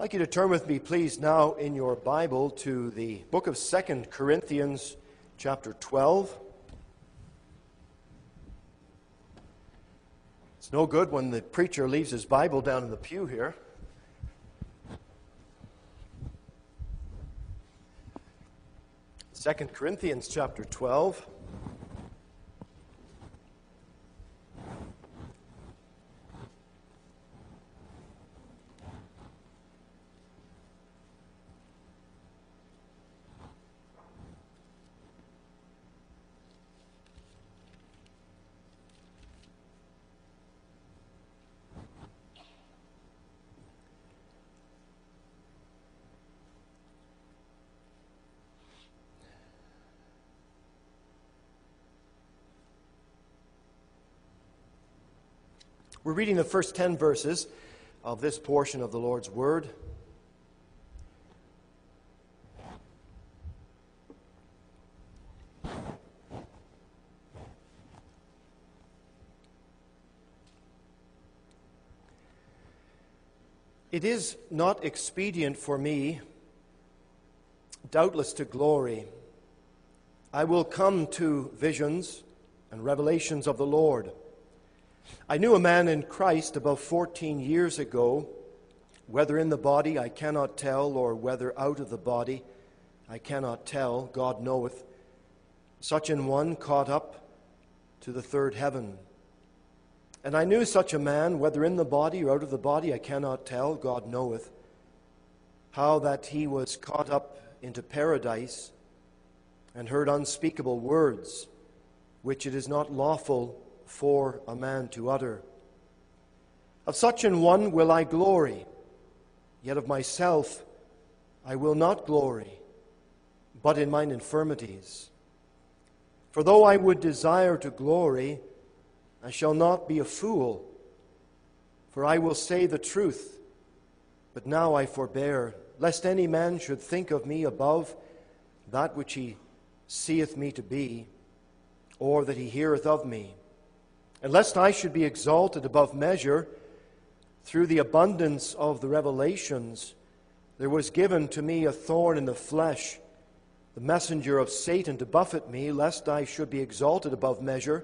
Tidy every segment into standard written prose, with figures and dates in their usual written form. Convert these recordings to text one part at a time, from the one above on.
I'd like you to turn with me, please, now in your Bible to the book of 2 Corinthians, chapter 12. It's no good when the preacher leaves his Bible down in the pew here. Second Corinthians, chapter 12. We're reading the first 10 verses of this portion of the Lord's Word. It is not expedient for me, doubtless, to glory. I will come to visions and revelations of the Lord. I knew a man in Christ about 14 years ago, whether in the body I cannot tell, or whether out of the body I cannot tell, God knoweth, such an one caught up to the third heaven. And I knew such a man, whether in the body or out of the body I cannot tell, God knoweth, how that he was caught up into paradise, and heard unspeakable words, which it is not lawful for a man to utter. Of such an one will I glory, yet of myself I will not glory, but in mine infirmities. For though I would desire to glory, I shall not be a fool, for I will say the truth, but now I forbear, lest any man should think of me above that which he seeth me to be, or that he heareth of me. And lest I should be exalted above measure, through the abundance of the revelations, there was given to me a thorn in the flesh, the messenger of Satan to buffet me, lest I should be exalted above measure.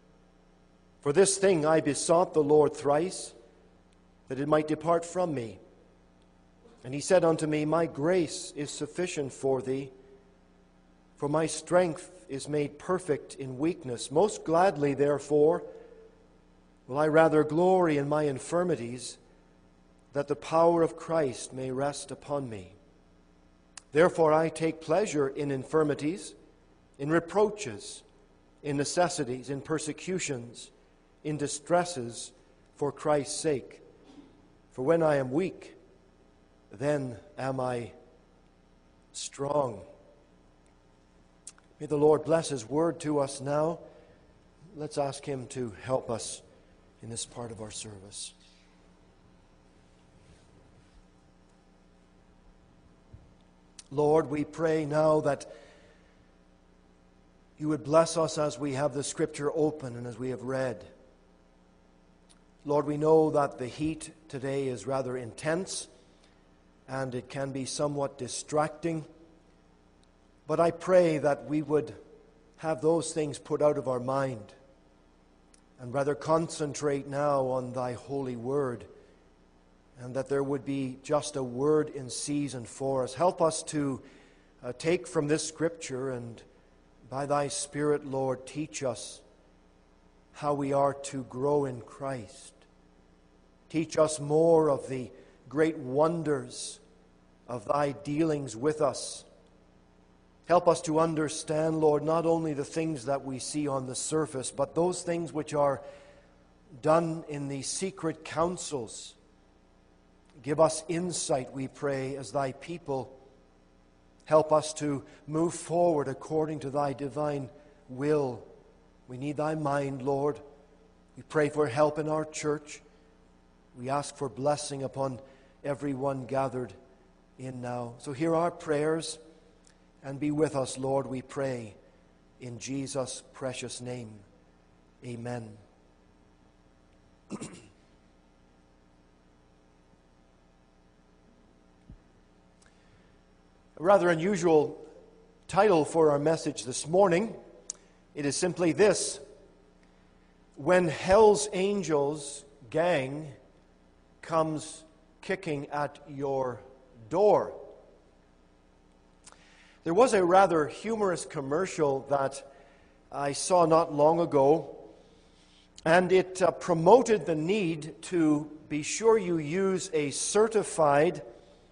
For this thing I besought the Lord thrice, that it might depart from me. And he said unto me, My grace is sufficient for thee, for my strength is made perfect in weakness. Most gladly, therefore, will I rather glory in my infirmities, that the power of Christ may rest upon me. Therefore I take pleasure in infirmities, in reproaches, in necessities, in persecutions, in distresses, for Christ's sake. For when I am weak, then am I strong. May the Lord bless His word to us now. Let's ask Him to help us in this part of our service. Lord, we pray now that You would bless us as we have the Scripture open and as we have read. Lord, we know that the heat today is rather intense and it can be somewhat distracting. But I pray that we would have those things put out of our mind and rather concentrate now on Thy holy word, and that there would be just a word in season for us. Help us to take from this Scripture, and by Thy Spirit, Lord, teach us how we are to grow in Christ. Teach us more of the great wonders of Thy dealings with us. Help us to understand, Lord, not only the things that we see on the surface, but those things which are done in the secret councils. Give us insight, we pray, as Thy people. Help us to move forward according to Thy divine will. We need Thy mind, Lord. We pray for help in our church. We ask for blessing upon everyone gathered in now. So hear our prayers and be with us, Lord, we pray, in Jesus' precious name. Amen. A rather unusual title for our message this morning. It is simply this: When Hell's Angels Gang Comes Kicking at Your Door. There was a rather humorous commercial that I saw not long ago, and it promoted the need to be sure you use a certified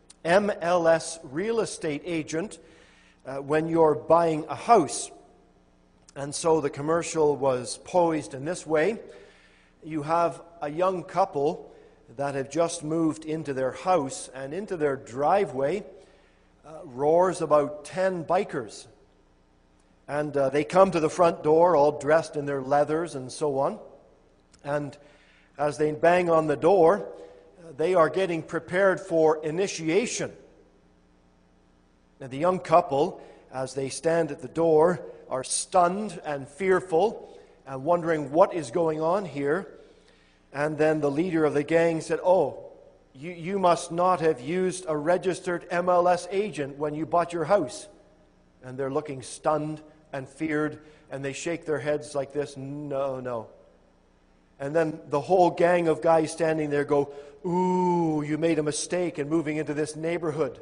MLS real estate agent when you're buying a house. And so the commercial was poised in this way. You have a young couple that have just moved into their house, and into their driveway roars about 10 bikers. And they come to the front door all dressed in their leathers and so on. And as they bang on the door, they are getting prepared for initiation. And the young couple, as they stand at the door, are stunned and fearful and wondering what is going on here. And then the leader of the gang said, "Oh, you must not have used a registered MLS agent when you bought your house." And they're looking stunned and feared, and they shake their heads like this, "No." And then the whole gang of guys standing there go, "Ooh, you made a mistake in moving into this neighborhood."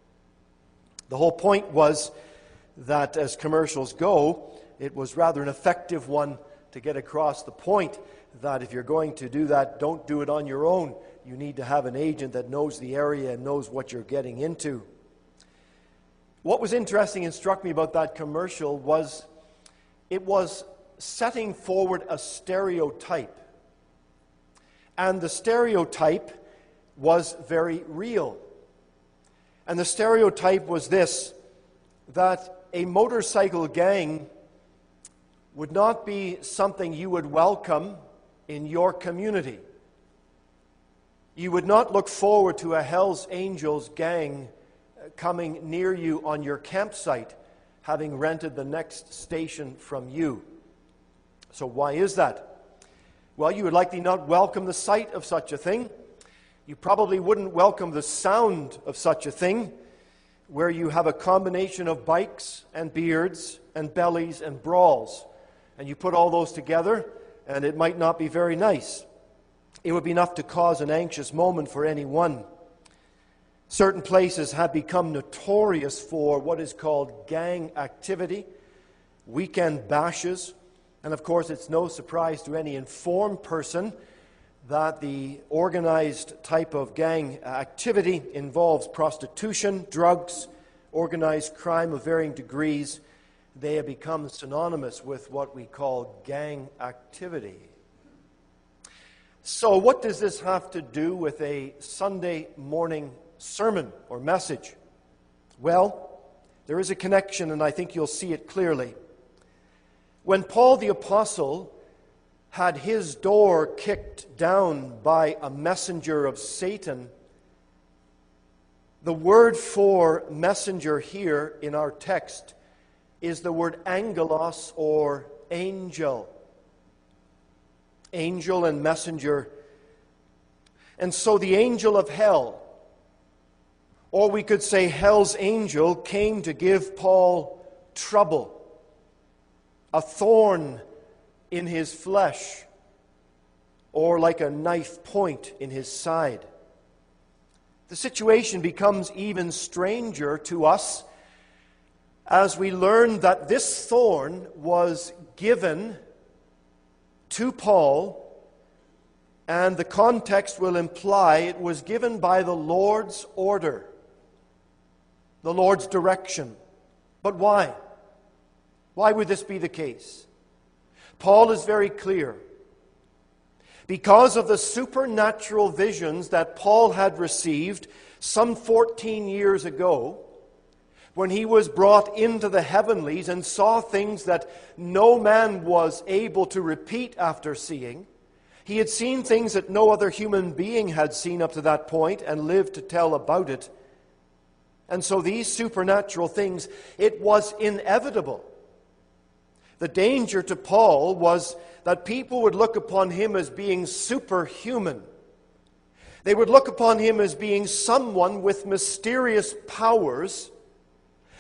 The whole point was that, as commercials go, it was rather an effective one to get across the point that if you're going to do that, don't do it on your own. You need to have an agent that knows the area and knows what you're getting into. What was interesting and struck me about that commercial was it was setting forward a stereotype. And the stereotype was very real. And the stereotype was this: that a motorcycle gang would not be something you would welcome in your community. You would not look forward to a Hell's Angels gang coming near you on your campsite, having rented the next station from you. So why is that? Well, you would likely not welcome the sight of such a thing. You probably wouldn't welcome the sound of such a thing, where you have a combination of bikes and beards and bellies and brawls. And you put all those together, and it might not be very nice. It would be enough to cause an anxious moment for anyone. Certain places have become notorious for what is called gang activity, weekend bashes, and of course it's no surprise to any informed person that the organized type of gang activity involves prostitution, drugs, organized crime of varying degrees. They have become synonymous with what we call gang activity. So what does this have to do with a Sunday morning sermon or message? Well, there is a connection, and I think you'll see it clearly. When Paul the Apostle had his door kicked down by a messenger of Satan, the word for messenger here in our text is the word angelos, or angel. Angel and messenger. And so the angel of hell, or we could say hell's angel, came to give Paul trouble, a thorn in his flesh, or like a knife point in his side. The situation becomes even stranger to us as we learn that this thorn was given to Paul, and the context will imply it was given by the Lord's order, the Lord's direction. But why? Why would this be the case? Paul is very clear. Because of the supernatural visions that Paul had received some 14 years ago, when he was brought into the heavenlies and saw things that no man was able to repeat after seeing. He had seen things that no other human being had seen up to that point and lived to tell about it. And so these supernatural things, it was inevitable. The danger to Paul was that people would look upon him as being superhuman. They would look upon him as being someone with mysterious powers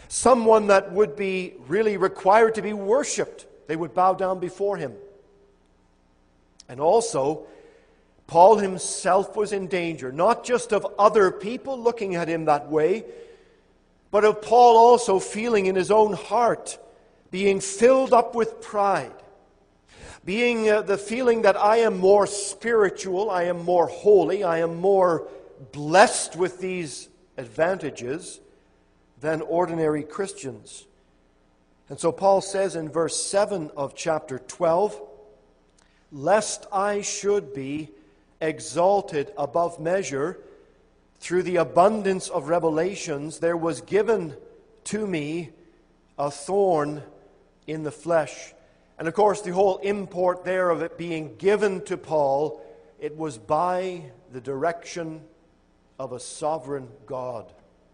someone that would be really required to be worshipped. They would bow down before him. And also, Paul himself was in danger, not just of other people looking at him that way, but of Paul also feeling in his own heart, being filled up with pride, being the feeling that I am more spiritual, I am more holy, I am more blessed with these advantages than ordinary Christians. And so Paul says in verse 7 of chapter 12, "Lest I should be exalted above measure through the abundance of revelations, there was given to me a thorn in the flesh." And of course, the whole import there of it being given to Paul, it was by the direction of a sovereign God.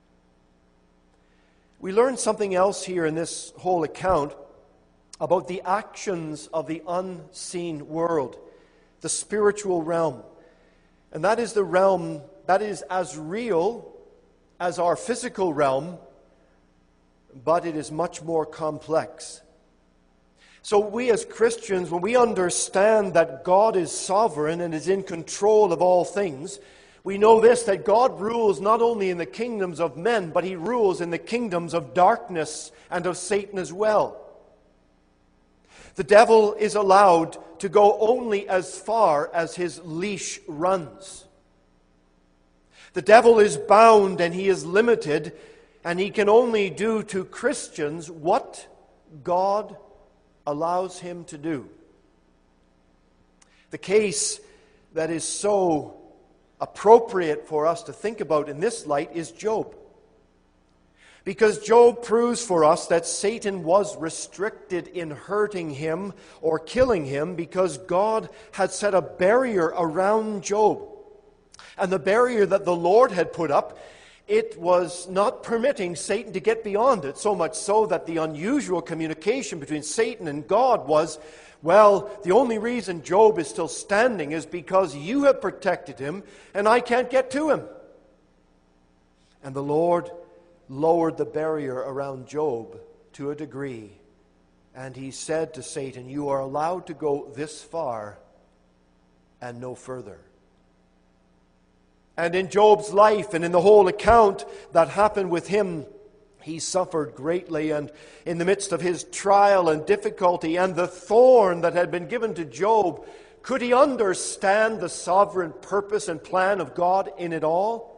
We learn something else here in this whole account about the actions of the unseen world, the spiritual realm. And that is the realm that is as real as our physical realm, but it is much more complex. So we as Christians, when we understand that God is sovereign and is in control of all things, we know this, that God rules not only in the kingdoms of men, but He rules in the kingdoms of darkness and of Satan as well. The devil is allowed to go only as far as his leash runs. The devil is bound and he is limited, and he can only do to Christians what God allows him to do. The case that is so appropriate for us to think about in this light is Job. Because Job proves for us that Satan was restricted in hurting him or killing him because God had set a barrier around Job. And the barrier that the Lord had put up, it was not permitting Satan to get beyond it, so much so that the unusual communication between Satan and God was, well, the only reason Job is still standing is because you have protected him and I can't get to him. And the Lord lowered the barrier around Job to a degree, and He said to Satan, "You are allowed to go this far and no further." And in Job's life and in the whole account that happened with him, he suffered greatly, and in the midst of his trial and difficulty and the thorn that had been given to Job, could he understand the sovereign purpose and plan of God in it all?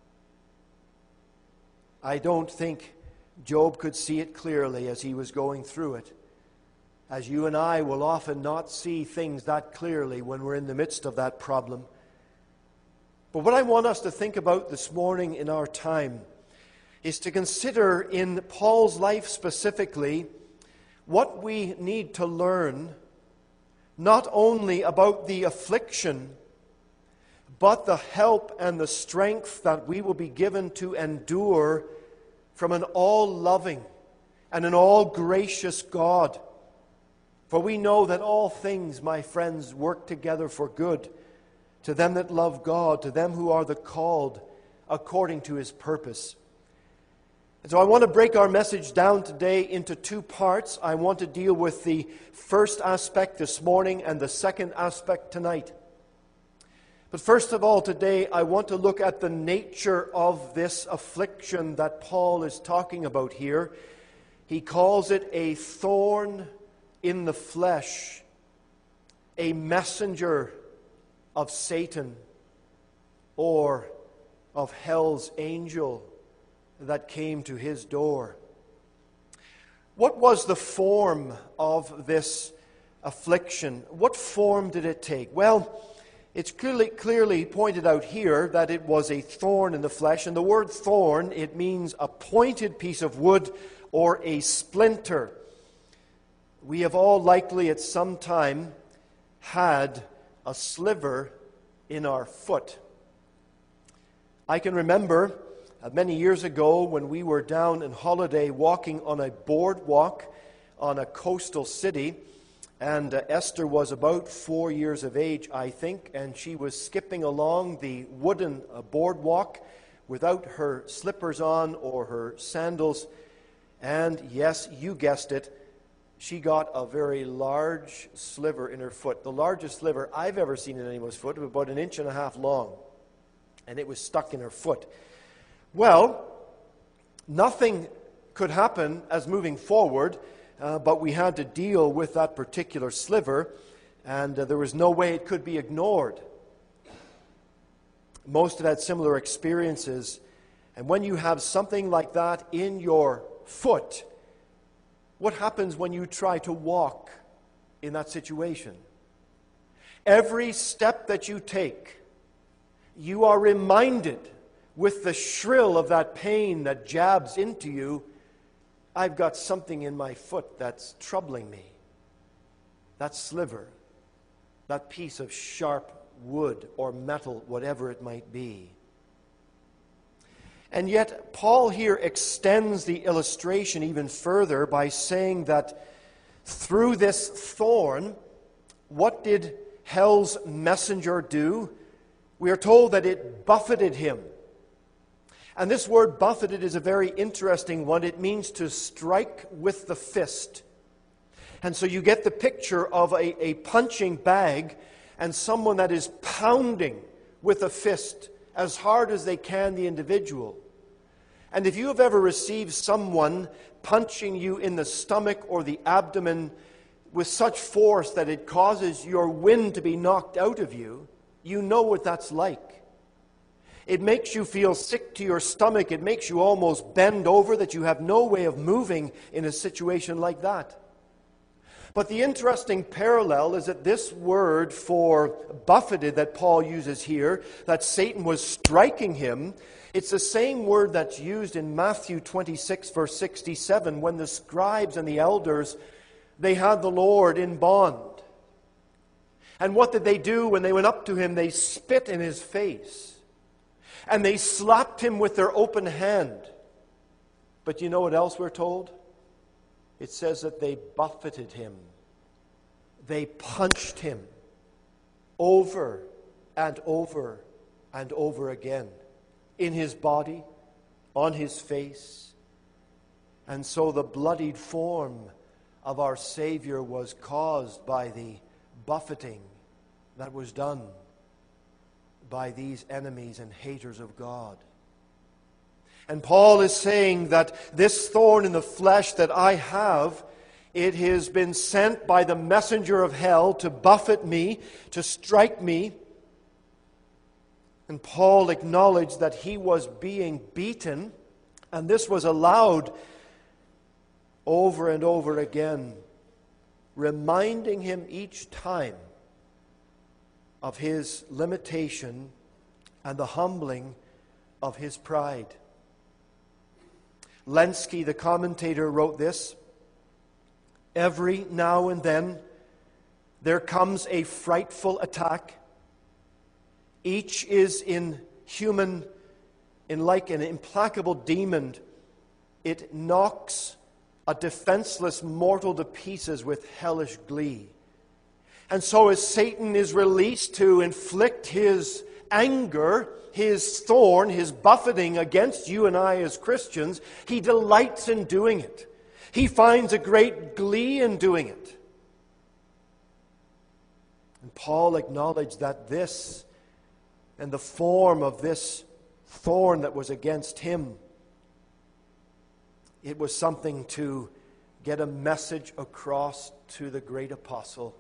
I don't think Job could see it clearly as he was going through it, as you and I will often not see things that clearly when we're in the midst of that problem. But what I want us to think about this morning in our time is to consider in Paul's life specifically what we need to learn, not only about the affliction, but the help and the strength that we will be given to endure from an all-loving and an all-gracious God. For we know that all things, my friends, work together for good to them that love God, to them who are the called according to His purpose. And so I want to break our message down today into two parts. I want to deal with the first aspect this morning and the second aspect tonight. But first of all, today, I want to look at the nature of this affliction that Paul is talking about here. He calls it a thorn in the flesh, a messenger of Satan, or of hell's angel that came to his door. What was the form of this affliction? What form did it take? Well, it's clearly pointed out here that it was a thorn in the flesh. And the word thorn, it means a pointed piece of wood or a splinter. We have all likely at some time had a sliver in our foot. I can remember many years ago when we were down on holiday walking on a boardwalk on a coastal city. And Esther was about 4 years of age, I think, and she was skipping along the wooden boardwalk without her slippers on or her sandals. And yes, you guessed it, she got a very large sliver in her foot. The largest sliver I've ever seen in anyone's foot, about 1.5 inches long. And it was stuck in her foot. Well, nothing could happen as moving forward, but we had to deal with that particular sliver, and there was no way it could be ignored. Most have had similar experiences, and when you have something like that in your foot, what happens when you try to walk in that situation? Every step that you take, you are reminded with the shrill of that pain that jabs into you, I've got something in my foot that's troubling me. That sliver, that piece of sharp wood or metal, whatever it might be. And yet, Paul here extends the illustration even further by saying that through this thorn, what did hell's messenger do? We are told that it buffeted him. And this word buffeted is a very interesting one. It means to strike with the fist. And so you get the picture of a punching bag and someone that is pounding with a fist as hard as they can the individual. And if you have ever received someone punching you in the stomach or the abdomen with such force that it causes your wind to be knocked out of you, you know what that's like. It makes you feel sick to your stomach. It makes you almost bend over that you have no way of moving in a situation like that. But the interesting parallel is that this word for buffeted that Paul uses here, that Satan was striking him, it's the same word that's used in Matthew 26, verse 67, when the scribes and the elders, they had the Lord in bond. And what did they do when they went up to him? They spit in his face. And they slapped him with their open hand. But you know what else we're told? It says that they buffeted him. They punched him over and over and over again. In his body, on his face. And so the bloodied form of our Savior was caused by the buffeting that was done by these enemies and haters of God. And Paul is saying that this thorn in the flesh that I have, it has been sent by the messenger of hell to buffet me, to strike me. And Paul acknowledged that he was being beaten, and this was allowed over and over again, reminding him each time of his limitation and the humbling of his pride. Lenski, the commentator, wrote this: every now and then there comes a frightful attack. Each is inhuman, in like an implacable demon. It knocks a defenseless mortal to pieces with hellish glee. And so as Satan is released to inflict his anger, his thorn, his buffeting against you and I as Christians, he delights in doing it. He finds a great glee in doing it. And Paul acknowledged that this and the form of this thorn that was against him, it was something to get a message across to the great apostle.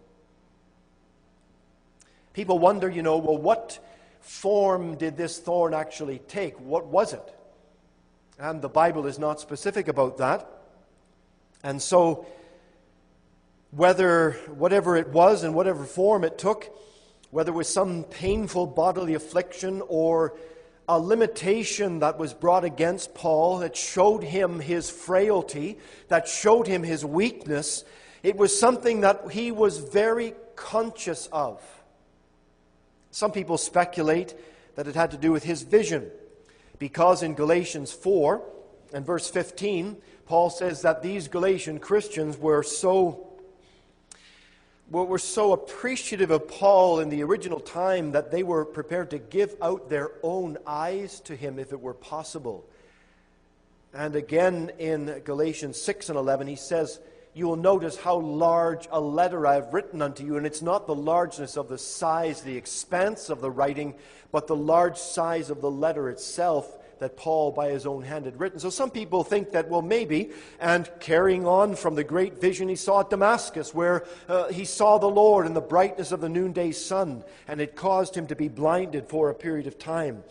People wonder, well, what form did this thorn actually take? What was it? And the Bible is not specific about that. And so, whatever it was and whatever form it took, whether it was some painful bodily affliction or a limitation that was brought against Paul that showed him his frailty, that showed him his weakness, it was something that he was very conscious of. Some people speculate that it had to do with his vision, because in Galatians 4 and verse 15, Paul says that these Galatian Christians were so appreciative of Paul in the original time that they were prepared to give out their own eyes to him if it were possible. And again in Galatians 6 and 11, he says, you will notice how large a letter I have written unto you. And it's not the largeness of the size, the expanse of the writing, but the large size of the letter itself that Paul by his own hand had written. So some people think that, well, maybe, and carrying on from the great vision he saw at Damascus, where he saw the Lord in the brightness of the noonday sun, and it caused him to be blinded for a period of time.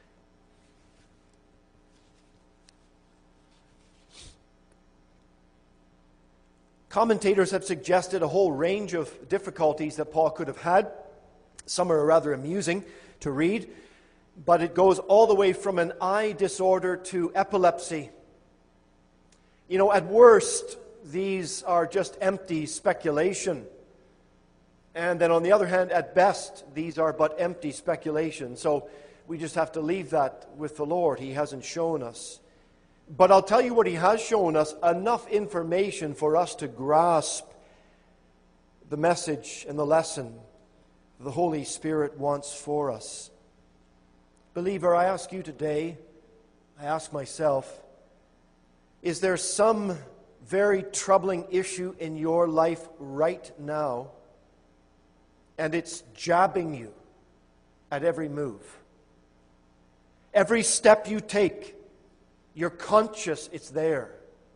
Commentators have suggested a whole range of difficulties that Paul could have had. Some are rather amusing to read, but it goes all the way from an eye disorder to epilepsy. You know, at worst, these are just empty speculation. And then on the other hand, at best, these are but empty speculation. So we just have to leave that with the Lord. He hasn't shown us. But I'll tell you what he has shown us, enough information for us to grasp the message and the lesson the Holy Spirit wants for us. Believer, I ask you today, I ask myself, is there some very troubling issue in your life right now, and it's jabbing you at every move? Every step you take, you're conscious it's there.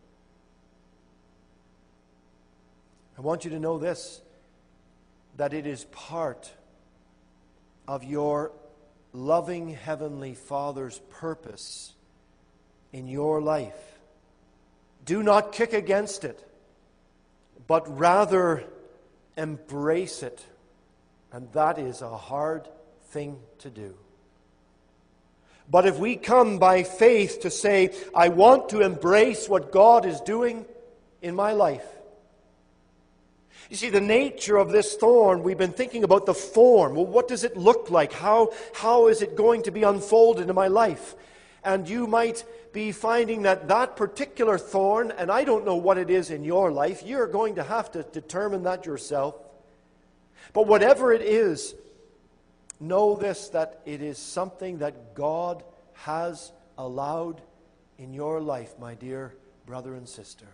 I want you to know this, that it is part of your loving Heavenly Father's purpose in your life. Do not kick against it, but rather embrace it. And that is a hard thing to do. But if we come by faith to say, I want to embrace what God is doing in my life. You see, the nature of this thorn, we've been thinking about the form. Well, what does it look like? How is it going to be unfolded in my life? And you might be finding that particular thorn, and I don't know what it is in your life, you're going to have to determine that yourself. But whatever it is, know this, that it is something that God has allowed in your life, my dear brother and sister.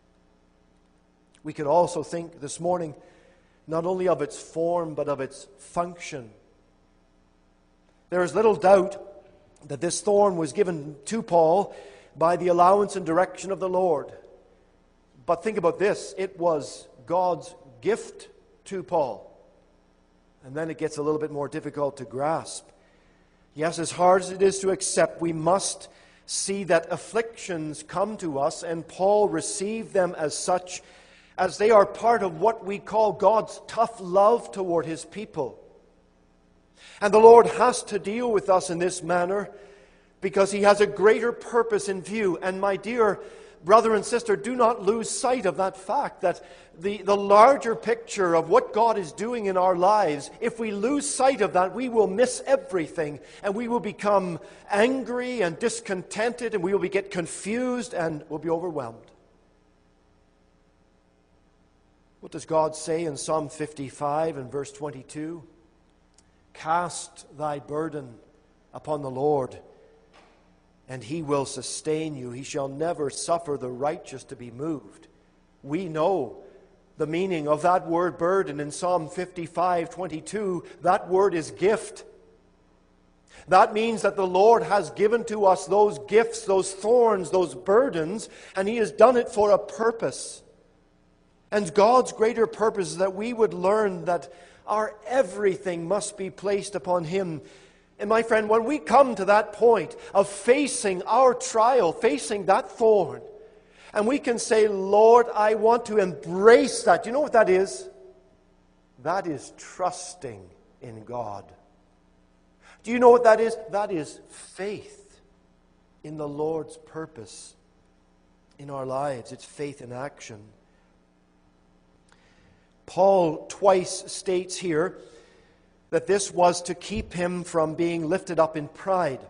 We could also think this morning not only of its form, but of its function. There is little doubt that this thorn was given to Paul by the allowance and direction of the Lord. But think about this, it was God's gift to Paul. And then it gets a little bit more difficult to grasp. Yes, as hard as it is to accept, we must see that afflictions come to us, and Paul received them as such, as they are part of what we call God's tough love toward His people. And the Lord has to deal with us in this manner because He has a greater purpose in view. And my dear brother and sister, do not lose sight of that fact, that the larger picture of what God is doing in our lives, if we lose sight of that, we will miss everything, and we will become angry and discontented, and we will get confused and will be overwhelmed. What does God say in Psalm 55 and verse 22? Cast thy burden upon the Lord, and He will sustain you. He shall never suffer the righteous to be moved. We know the meaning of that word burden in Psalm 55:22. That word is gift. That means that the Lord has given to us those gifts, those thorns, those burdens, and He has done it for a purpose. And God's greater purpose is that we would learn that our everything must be placed upon Him. And my friend, when we come to that point of facing our trial, facing that thorn, and we can say, Lord, I want to embrace that. You know what that is? That is trusting in God. Do you know what that is? That is faith in the Lord's purpose in our lives. It's faith in action. Paul twice states here that this was to keep him from being lifted up in pride.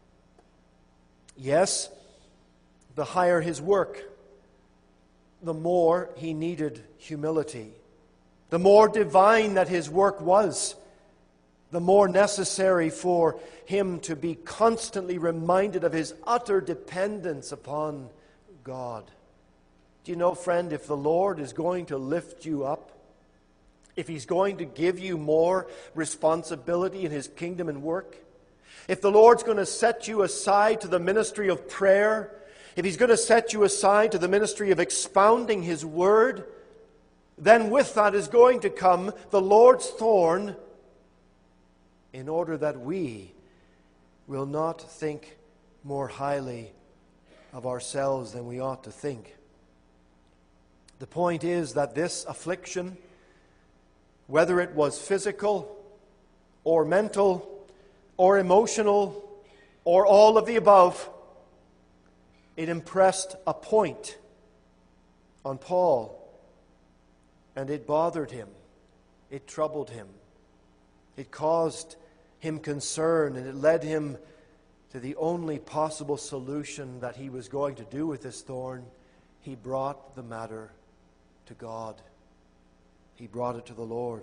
Yes, the higher his work, the more he needed humility. The more divine that his work was, the more necessary for him to be constantly reminded of his utter dependence upon God. Do you know, friend, if the Lord is going to lift you up, if He's going to give you more responsibility in His kingdom and work, if the Lord's going to set you aside to the ministry of prayer, if He's going to set you aside to the ministry of expounding His Word, then with that is going to come the Lord's thorn, in order that we will not think more highly of ourselves than we ought to think. The point is that this affliction, whether it was physical or mental or emotional or all of the above, it impressed a point on Paul, and it bothered him. It troubled him. It caused him concern, and it led him to the only possible solution that he was going to do with this thorn. He brought the matter to God. He brought it to the Lord.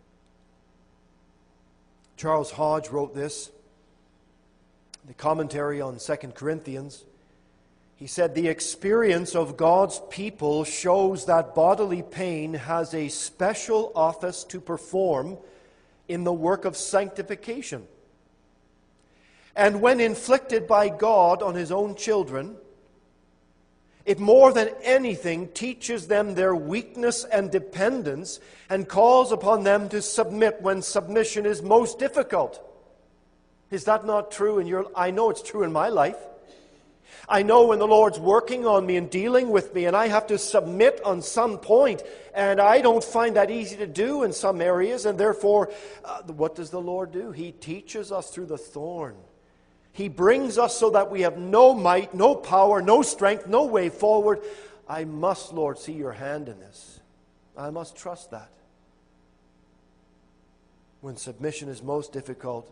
Charles Hodge wrote this, the commentary on 2 Corinthians. He said, "The experience of God's people shows that bodily pain has a special office to perform in the work of sanctification. And when inflicted by God on His own children, it more than anything teaches them their weakness and dependence and calls upon them to submit when submission is most difficult." Is that not true in your? I know it's true in my life. I know when the Lord's working on me and dealing with me, and I have to submit on some point, and I don't find that easy to do in some areas, and therefore, what does the Lord do? He teaches us through the thorn. He brings us so that we have no might, no power, no strength, no way forward. I must, Lord, see your hand in this. I must trust that. When submission is most difficult.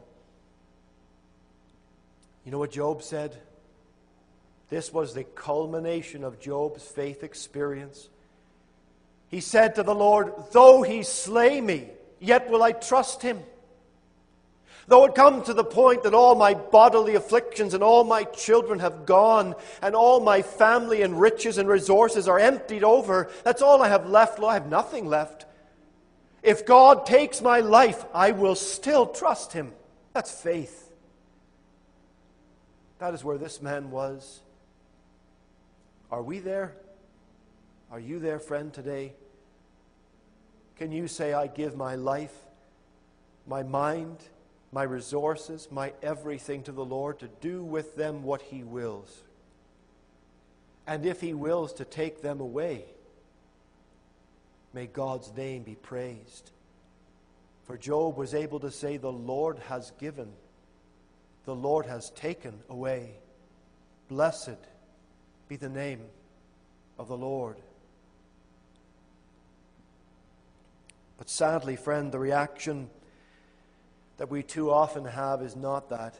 You know what Job said? This was the culmination of Job's faith experience. He said to the Lord, "Though He slay me, yet will I trust Him. Though it come to the point that all my bodily afflictions and all my children have gone, and all my family and riches and resources are emptied over, that's all I have left. Lord, I have nothing left. If God takes my life, I will still trust Him." That's faith. That is where this man was. Are we there? Are you there, friend, today? Can you say, "I give my life, my mind, my resources, my everything to the Lord to do with them what He wills"? And if He wills to take them away, may God's name be praised. For Job was able to say, "The Lord has given, the Lord has taken away. Blessed be the name of the Lord." But sadly, friend, the reaction that we too often have is not that.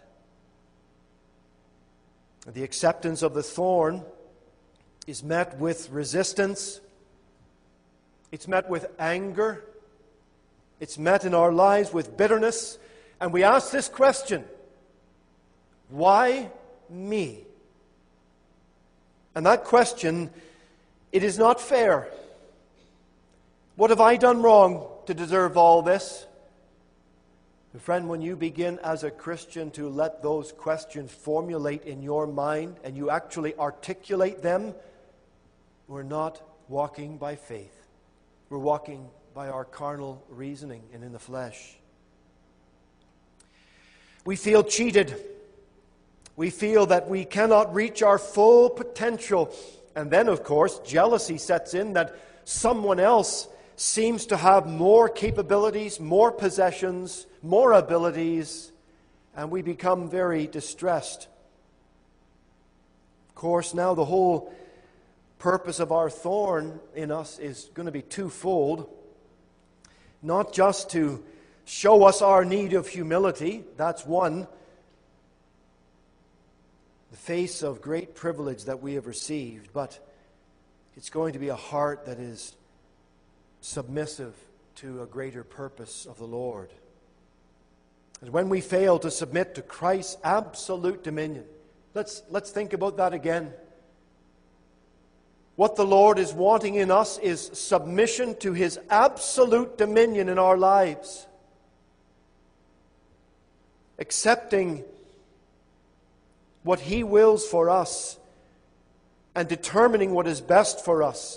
The acceptance of the thorn is met with resistance. It's met with anger. It's met in our lives with bitterness. And we ask this question: why me? And that question, it is not fair. What have I done wrong to deserve all this? And friend, when you begin as a Christian to let those questions formulate in your mind and you actually articulate them, we're not walking by faith. We're walking by our carnal reasoning and in the flesh. We feel cheated. We feel that we cannot reach our full potential. And then, of course, jealousy sets in that someone else seems to have more capabilities, more possessions, more abilities, and we become very distressed. Of course, now the whole purpose of our thorn in us is going to be twofold. Not just to show us our need of humility, that's one. The face of great privilege that we have received, but it's going to be a heart that is submissive to a greater purpose of the Lord. And when we fail to submit to Christ's absolute dominion, let's think about that again. What the Lord is wanting in us is submission to His absolute dominion in our lives. Accepting what He wills for us and determining what is best for us.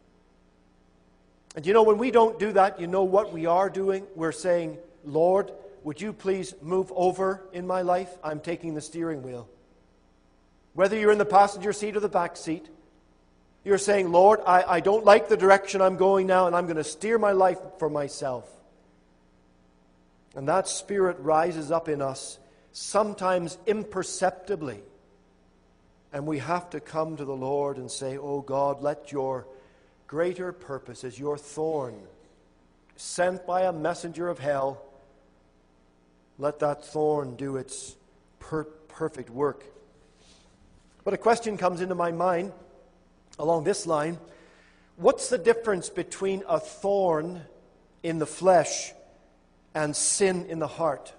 And when we don't do that, you know what we are doing? We're saying, Lord, would you please move over in my life? I'm taking the steering wheel. Whether you're in the passenger seat or the back seat, you're saying, Lord, I don't like the direction I'm going now, and I'm going to steer my life for myself. And that spirit rises up in us, sometimes imperceptibly. And we have to come to the Lord and say, oh God, let your greater purpose as your thorn sent by a messenger of hell, let that thorn do its perfect work. But a question comes into my mind along this line. What's the difference between a thorn in the flesh and sin in the heart?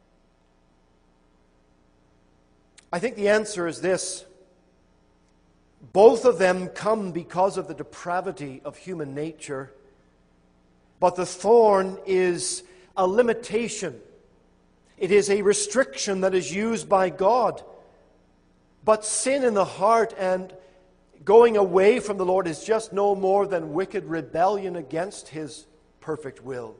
I think the answer is this. Both of them come because of the depravity of human nature, but the thorn is a limitation. It is a restriction that is used by God. But sin in the heart and going away from the Lord is just no more than wicked rebellion against His perfect will.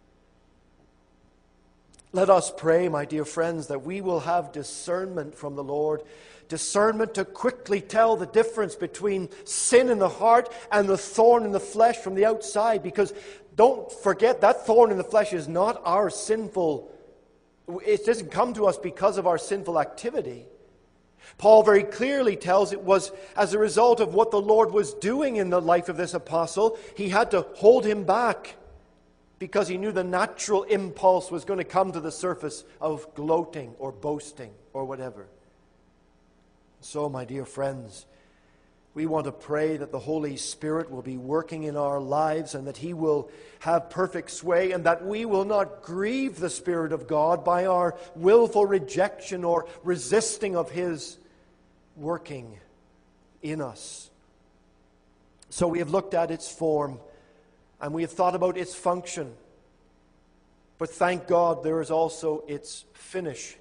Let us pray, my dear friends, that we will have discernment from the Lord. Discernment to quickly tell the difference between sin in the heart and the thorn in the flesh from the outside. Because don't forget, that thorn in the flesh is not our sinful. It doesn't come to us because of our sinful activity. Paul very clearly tells it was as a result of what the Lord was doing in the life of this apostle. He had to hold him back because he knew the natural impulse was going to come to the surface of gloating or boasting or whatever. So, my dear friends, we want to pray that the Holy Spirit will be working in our lives and that He will have perfect sway and that we will not grieve the Spirit of God by our willful rejection or resisting of His working in us. So we have looked at its form and we have thought about its function. But thank God there is also its finish.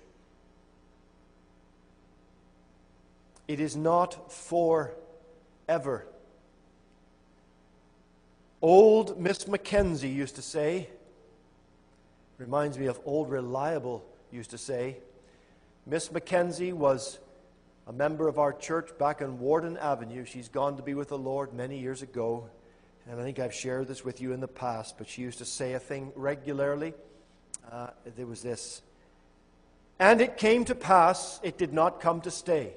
It is not forever. Old Miss Mackenzie used to say, reminds me of Old Reliable used to say, Miss Mackenzie was a member of our church back on Warden Avenue. She's gone to be with the Lord many years ago. And I think I've shared this with you in the past, but she used to say a thing regularly. There was this. And it came to pass, it did not come to stay.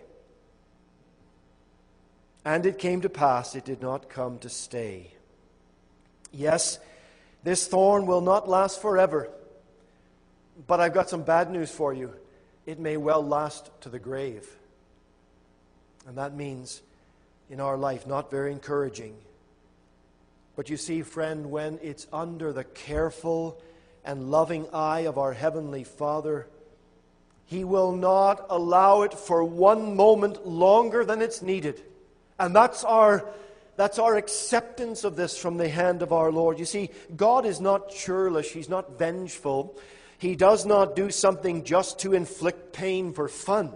And it came to pass, it did not come to stay. Yes, this thorn will not last forever. But I've got some bad news for you. It may well last to the grave. And that means, in our life, not very encouraging. But you see, friend, when it's under the careful and loving eye of our Heavenly Father, He will not allow it for one moment longer than it's needed. And that's our acceptance of this from the hand of our Lord. You see, God is not churlish. He's not vengeful. He does not do something just to inflict pain for fun.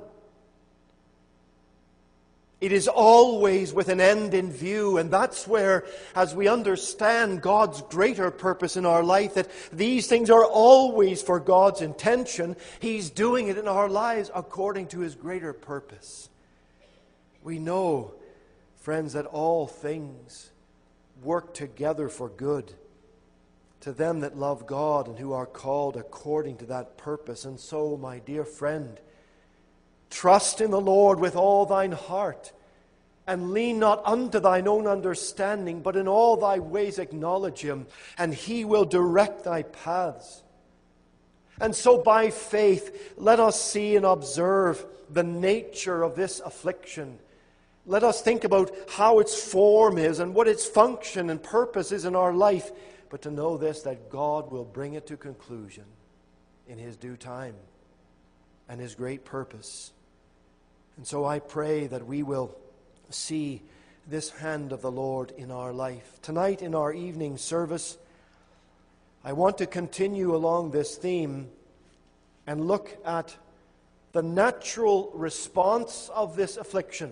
It is always with an end in view, and that's where, as we understand God's greater purpose in our life, that these things are always for God's intention, He's doing it in our lives according to His greater purpose. We know, friends, that all things work together for good to them that love God and who are called according to that purpose. And so, my dear friend, trust in the Lord with all thine heart, and lean not unto thine own understanding, but in all thy ways acknowledge Him, and He will direct thy paths. And so by faith, let us see and observe the nature of this affliction. Let us think about how its form is and what its function and purpose is in our life, but to know this, that God will bring it to conclusion in His due time and His great purpose. And so I pray that we will see this hand of the Lord in our life. Tonight in our evening service, I want to continue along this theme and look at the natural response of this affliction.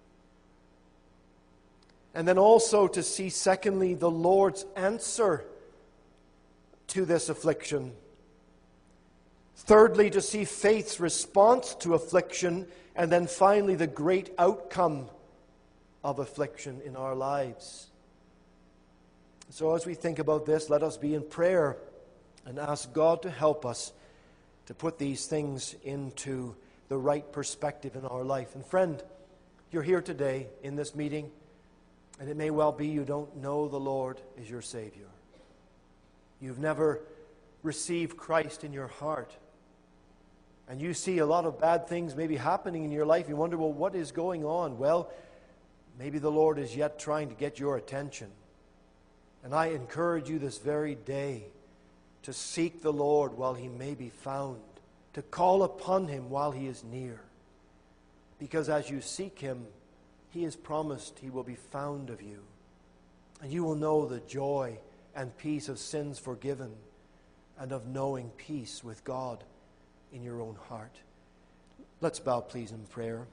And then also to see, secondly, the Lord's answer to this affliction. Thirdly, to see faith's response to affliction. And then finally, the great outcome of affliction in our lives. So as we think about this, let us be in prayer and ask God to help us to put these things into the right perspective in our life. And friend, you're here today in this meeting, and it may well be you don't know the Lord as your Savior. You've never received Christ in your heart. And you see a lot of bad things maybe happening in your life. You wonder, well, what is going on? Well, maybe the Lord is yet trying to get your attention. And I encourage you this very day to seek the Lord while He may be found, to call upon Him while He is near. Because as you seek Him, He has promised He will be found of you. And you will know the joy and peace of sins forgiven and of knowing peace with God in your own heart. Let's bow, please, in prayer.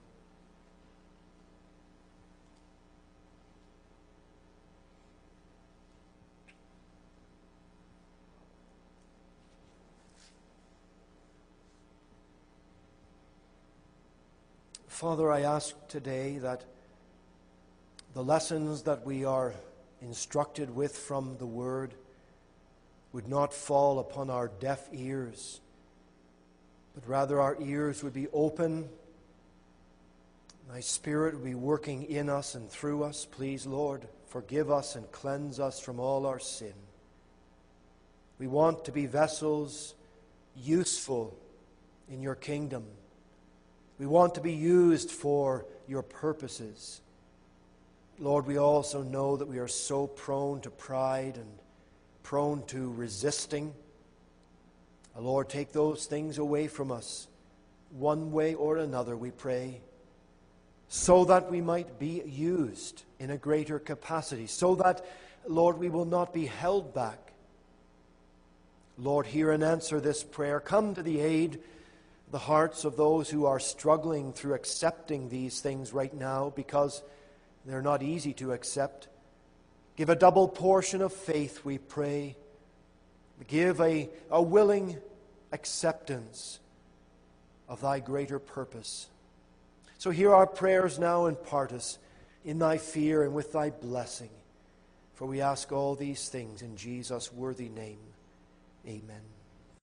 Father, I ask today that the lessons that we are instructed with from the Word would not fall upon our deaf ears, but rather our ears would be open. Thy Spirit would be working in us and through us. Please, Lord, forgive us and cleanse us from all our sin. We want to be vessels useful in your kingdom. We want to be used for your purposes. Lord, we also know that we are so prone to pride and prone to resisting. Lord, take those things away from us, one way or another, we pray, so that we might be used in a greater capacity, so that, Lord, we will not be held back. Lord, hear and answer this prayer. Come to the aid of the hearts of those who are struggling through accepting these things right now, because they're not easy to accept. Give a double portion of faith, we pray. Give a willing acceptance of thy greater purpose. So hear our prayers now and part us in thy fear and with thy blessing. For we ask all these things in Jesus' worthy name. Amen.